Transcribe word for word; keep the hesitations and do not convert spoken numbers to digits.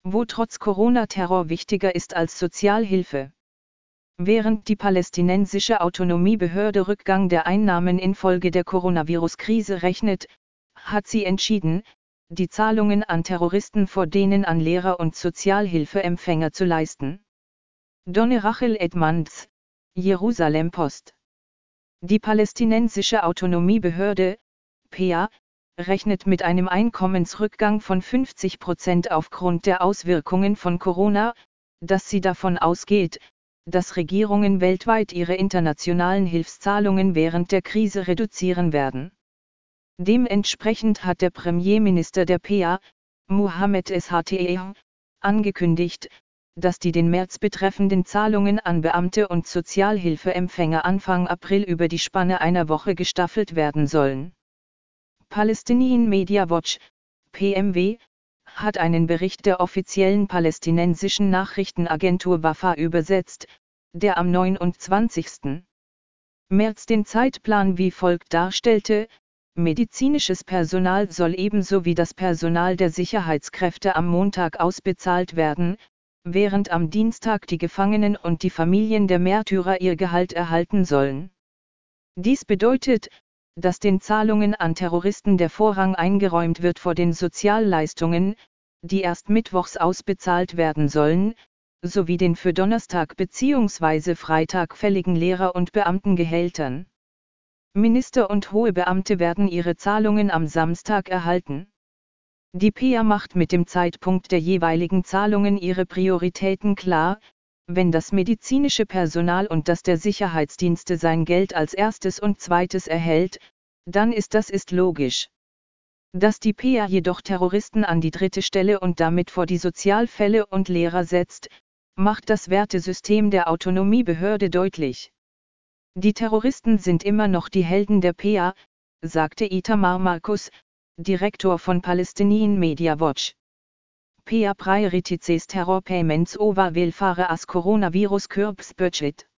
wo trotz Corona-Terror wichtiger ist als Sozialhilfe. Während die palästinensische Autonomiebehörde Rückgang der Einnahmen infolge der Coronavirus-Krise rechnet, hat sie entschieden, die Zahlungen an Terroristen vor denen an Lehrer und Sozialhilfeempfänger zu leisten. Donne Rachel Edmonds, Jerusalem Post. Die palästinensische Autonomiebehörde, P A, rechnet mit einem Einkommensrückgang von fünfzig Prozent aufgrund der Auswirkungen von Corona, dass sie davon ausgeht, dass Regierungen weltweit ihre internationalen Hilfszahlungen während der Krise reduzieren werden. Dementsprechend hat der Premierminister der P A, Mohammed Eshateh, angekündigt, dass die den März betreffenden Zahlungen an Beamte und Sozialhilfeempfänger Anfang April über die Spanne einer Woche gestaffelt werden sollen. Palestinian Media Watch, P M W, hat einen Bericht der offiziellen palästinensischen Nachrichtenagentur Wafa übersetzt, der am neunundzwanzigsten März den Zeitplan wie folgt darstellte: Medizinisches Personal soll ebenso wie das Personal der Sicherheitskräfte am Montag ausbezahlt werden, während am Dienstag die Gefangenen und die Familien der Märtyrer ihr Gehalt erhalten sollen. Dies bedeutet, dass den Zahlungen an Terroristen der Vorrang eingeräumt wird vor den Sozialleistungen, die erst mittwochs ausbezahlt werden sollen, sowie den für Donnerstag bzw. Freitag fälligen Lehrer- und Beamtengehältern. Minister und hohe Beamte werden ihre Zahlungen am Samstag erhalten. Die P A macht mit dem Zeitpunkt der jeweiligen Zahlungen ihre Prioritäten klar: Wenn das medizinische Personal und das der Sicherheitsdienste sein Geld als erstes und zweites erhält, dann ist das ist logisch. Dass die P A jedoch Terroristen an die dritte Stelle und damit vor die Sozialfälle und Lehrer setzt, macht das Wertesystem der Autonomiebehörde deutlich. Die Terroristen sind immer noch die Helden der P A, sagte Itamar Marcus, Direktor von Palestinian Media Watch. P A prioritizes terror payments over welfare as coronavirus curbs budget.